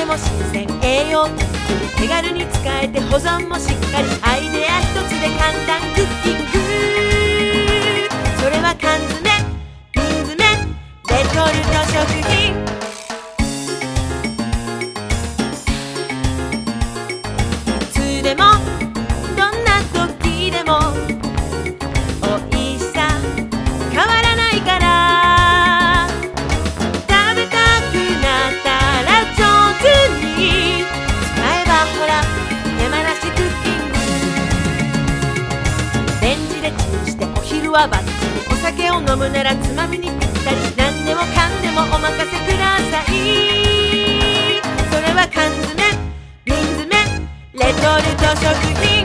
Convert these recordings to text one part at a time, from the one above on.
も新鮮、栄養たっぷり、手軽に使えて保存もしっかり、アイデア一つで簡単クッキング。それは缶詰、瓶詰、レトルト食品。いつでもどんな時でもおいしさ変わらないから、食べたくなったら上手に使えばほら山梨クッキング。レンジでチンしてお昼はバッチリ、お酒を飲むならつまみにぴったり、何でもかんでもお任せください。それは缶詰、瓶詰、レトルト食品。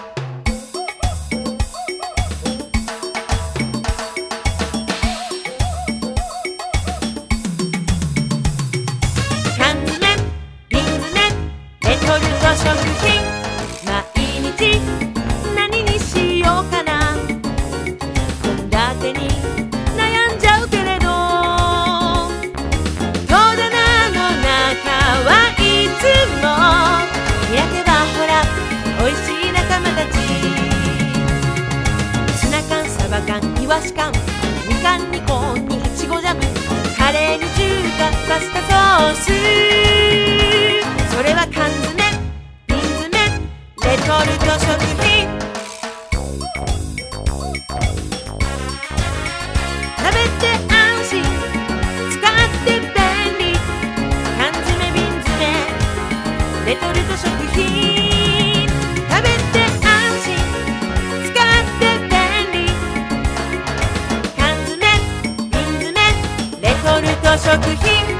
缶詰、瓶詰、レトルト食品。毎日何にしようかな、献立に悩んじゃうけれど、戸棚の中はいつも開けばほらおいしい仲間たち。ツナ缶、サバ缶、イワシ缶、みかんにコーンにいちごジャム、カレーに中華、パスタソース。それは缶詰、瓶詰、レトルト食品。食べて安心、使って便利、缶詰、瓶詰、レトルト食品。食べて安心、使って便利、缶詰、瓶詰、レトルト食品。